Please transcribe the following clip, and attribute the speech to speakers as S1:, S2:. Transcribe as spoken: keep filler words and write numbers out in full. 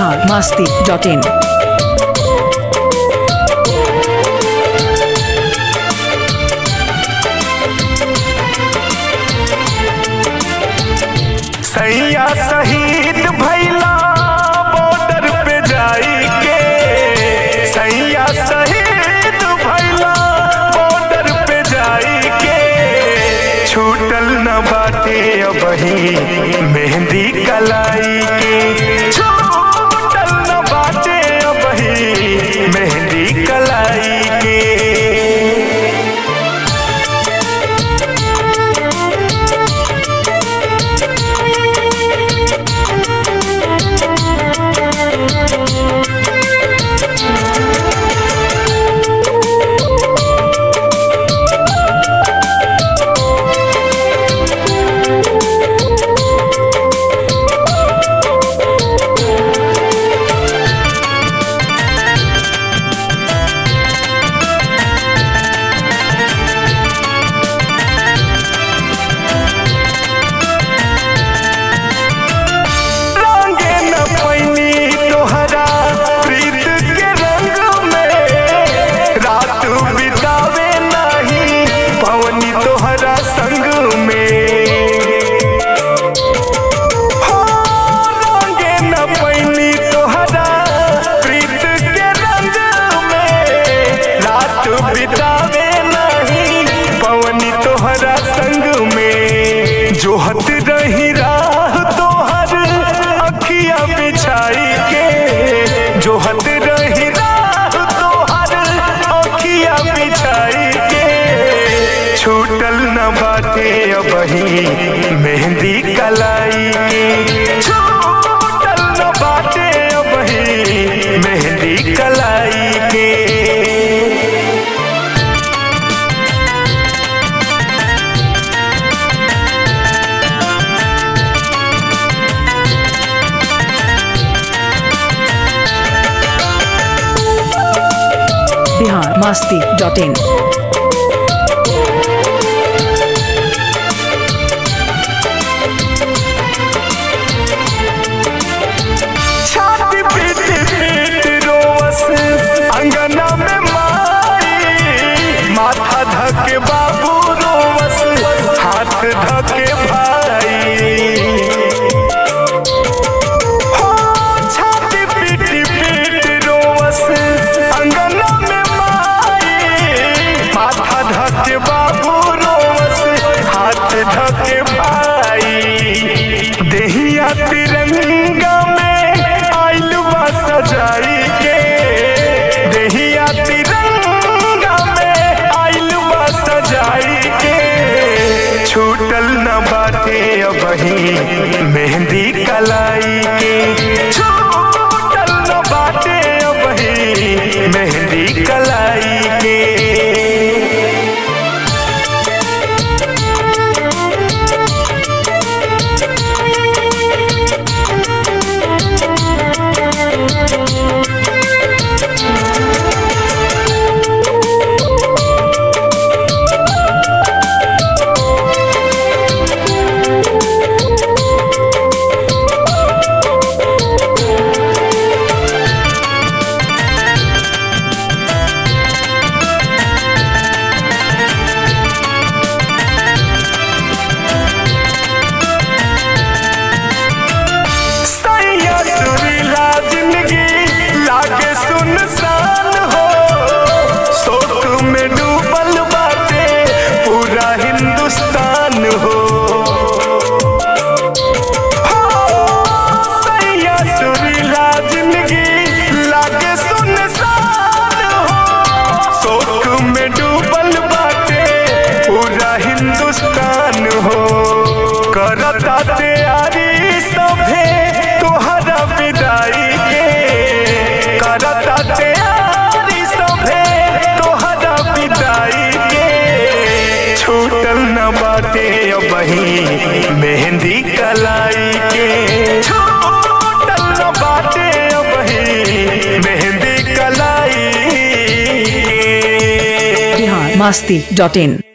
S1: Bihar Masti dot इन।
S2: सैया शहीद भैला बॉर्डर पे जाई के, सैया शहीद भैला बॉर्डर पे जाई के, छूटल न बाटे अबही मेहंदी कलाई के, छूटल न बाटे अबही मेहंदी कलाई के। जोहत रही राह तोहर अखिया बिछाई के, जोहत रही राह तोहर अखिया बिछाई के, छूटल न बाटे अबही मेहंदी कलाई के, छूटल न बाटे अबही मेहंदी कलाई के।
S1: Bihar Masti dot in.
S2: छाती पीट पीट रोवस अंगना में माई, माथा धके बाबू रोवस हाथ धके भाई, हो छाती पीट पीट रोवस अंगना में माथा धके बाबू रोवस हाथ धके भाई, देहिया तिरंगा में आइल बा सजाई के, देहिया तिरंगा में आइल बा सजाई के, छूटल न बाटे अबही मेहंदी कलाई के, छूटल न बाटे अबही मेहंदी कलाई के। हिंदुस्तान हो करता तैयारी सभे तोहरा विदाई के, करता तैयारी सभे तोहरा विदाई के, छूटल न बाटे अबही मेहंदी कलाई के, छूटल न बाटे अबही मेहंदी कलाई के।
S1: बिहार मस्ती डॉट इन।